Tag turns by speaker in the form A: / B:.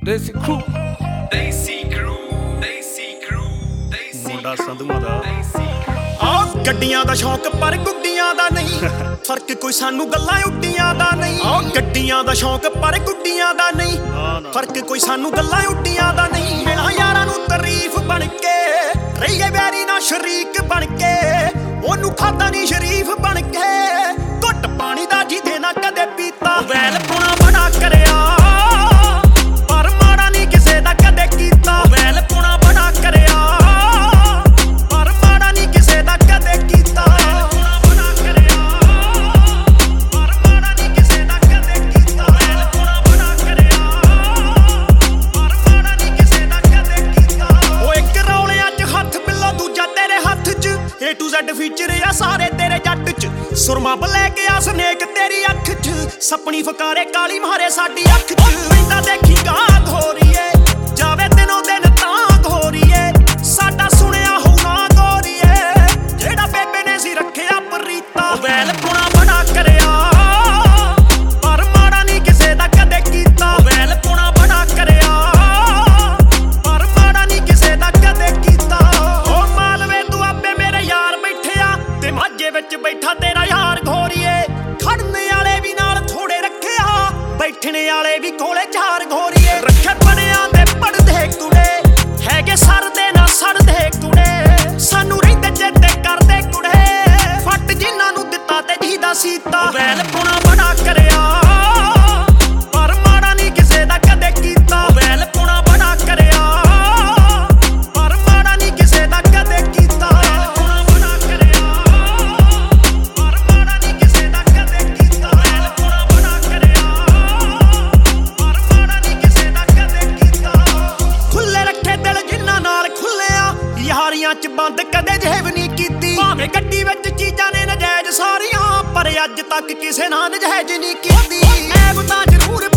A: ਦੇਸੀ crew ਮੁੰਡਾ ਸੰਧੂਆਂ ਦਾ
B: ਆ ਗੱਡੀਆਂ ਦਾ ਸ਼ੌਂਕ ਪਰ ਗੁੱਡੀਆਂ ਦਾ ਨਹੀਂ ਫਰਕ ਕੋਈ ਸਾਨੂੰ ਗੱਲਾਂ ਉੱਡੀਆਂ ਦਾ ਨਹੀਂ ਆ ਗੱਡੀਆਂ ਦਾ ਸ਼ੌਂਕ ਪਰ ਗੁੱਡੀਆਂ ਦਾ ਨਹੀਂ ਫਰਕ ਕੋਈ ਸਾਨੂੰ ਗੱਲਾਂ ਉੱਡੀਆਂ ਦਾ ਨਹੀਂ ਮਿਲਾਂ ਯਾਰਾਂ ਨੂੰ ਤਾਰੀਫ ਬਣ ਕੇ ਰਹੀਏ ਵੈਰੀ ਨਾ ਸ਼ਰੀਕ ਬਣ ਕੇ ਉਹਨੂੰ ਖਾਦਾ ਨਹੀਂ ਸ਼ਰੀਫ ਬਣ ਕੇ ਘੁੱਟ ਪਾਣੀ ਦਾ ਜਿਹਦੇ ਨਾ ਕਦੇ ਪੀਤਾ ਵੈਲ ਪੁਣਾ ਬਣਾ ਕਰਿਆ ਪਰ ਮਾੜਾ ਨਹੀਂ ਕਿਸੇ ਦਾ ਕਦੇ ਕੀਤਾ ਵੈਲ ਪੁਣਾ ਬਣਾ ਕਰਿਆ to Z ਫੀਚਰ ਆ ਸਾਰੇ ਤੇਰੇ ਜੱਟ ਚ ਸੁਰਮਾ ਲੈ ਕੇ ਆ ਸਨੇਕ ਤੇਰੀ ਅੱਖ ਚ ਸਪਣੀ ਫਕਾਰੇ ਕਾਲੀ ਮਾਰੇ ਸਾਡੀ ਅੱਖ ਚ ਪੈਂਦਾ ਦੇਖੀ ਗਾਂ ਘੋਰੀਏ ਜਾਵੇ ਦਿਨੋਂ ਦਿਨ ਤਾਂ ਘੋਰੀਏ ਸਾਡਾ ਸੁਣਿਆ ਹੋ ਨਾ ਗੋਰੀਏ ਜਿਹੜਾ ਬੇਬੇ ਨੇ ਸੀ ਰੱਖਿਆ ਪਰੀਤਾ ਵੈਲ ਪੁਣਾ ਬਣਾ ਕਰਿਆ ਪਰ ਮਾੜਾ ਨਹੀਂ ਕਿਸੇ ਦਾ ਕਦੇ ਕੀਤਾ ਵੈਲ ਪੁਣਾ ਬਣਾ ਕਰਿਆ ਪਰ ਮਾੜਾ ਨਹੀਂ ਕਿਸੇ ਦਾ ਕਦੇ ਕੀਤਾ ਉਹ ਮਾਲਵੇ ਤੂੰ ਆਪੇ ਮੇਰੇ ਯਾਰ ਬੈਠਿਆ ਤੇ ਮਾਝੇ ਵਿੱਚ ਬੈਠਾ ਤੇਰਾ ਯਾਰ ਘੋਰੀਏ ਖੜਨ ਵਾਲੇ ਵੀ ਨਾਲ ਥੋੜੇ ਰੱਖਿਆ ਬੈਠਣ ਵਾਲੇ ਵੀ ਕੋਲੇ ਚਾਰ ਘੋਰੀਏ ਰੱਖੇ ਪੜਿਆਂ ਤੇ ਪੜਦੇ ਕੁੜੇ ਹੈਗੇ ਸਰਦੇ ਨਾ ਸੜਦੇ ਕੁੜੇ ਸਾਨੂੰ ਰਹਿੰਦੇ ਚੇਤੇ ਕਰਦੇ ਕੁੜੇ ਫੱਟ ਜਿਨ੍ਹਾਂ ਨੂੰ ਦਿੱਤਾ ਤੇ ਜਿਹਦਾ ਸੀਤਾ ਵੈਲ ਪੁਣਾ ਬਣਾ ਕਰਿਆ ਪਰ ਮਾੜਾ ਨਹੀਂ ਕਿਸੇ ਦਾ ਕਦੇ ਕੀਤਾ ਵੈਲ ਪੁਣਾ ਬਣਾ ਕਰਿਆ ਪਰ ਮਾੜਾ ਨਹੀਂ ਕਿਸੇ ਦਾ ਕਦੇ ਕੀਤਾ ਪੁਣਾ ਬਣਾ ਕਰਿਆ ਪਰ ਮਾੜਾ ਨਹੀਂ ਕਿਸੇ ਦਾ ਕਦੇ ਕੀਤਾ ਵੈਲ ਪੁਣਾ ਬਣਾ ਕਰਿਆ ਪਰ ਮਾੜਾ ਨਹੀਂ ਕਿਸੇ ਦਾ ਕਦੇ ਕੀਤਾ ਖੁੱਲੇ ਰੱਖੇ ਦਿਲ ਜਿਨ੍ਹਾਂ ਨਾਲ ਖੁੱਲਿਆ ਯਾਰੀਆਂ ਚ ਬੰਦ ਕਦੇ ਜੇਬ ਨਹੀਂ ਕੀਤੀ ਭਾਵੇਂ ਗੱਡੀ ਵਿੱਚ ਚੀਜ਼ਾਂ ਨੇ ਨਜਾਇਜ਼ ਸਾਰੀਆਂ ਪਰ ਅੱਜ ਤੱਕ ਕਿਸੇ ਨਾਲ ਨਜਾਇਜ਼ ਨਹੀਂ ਕੀਤੀ ਐਬ ਤਾਂ ਜ਼ਰੂਰ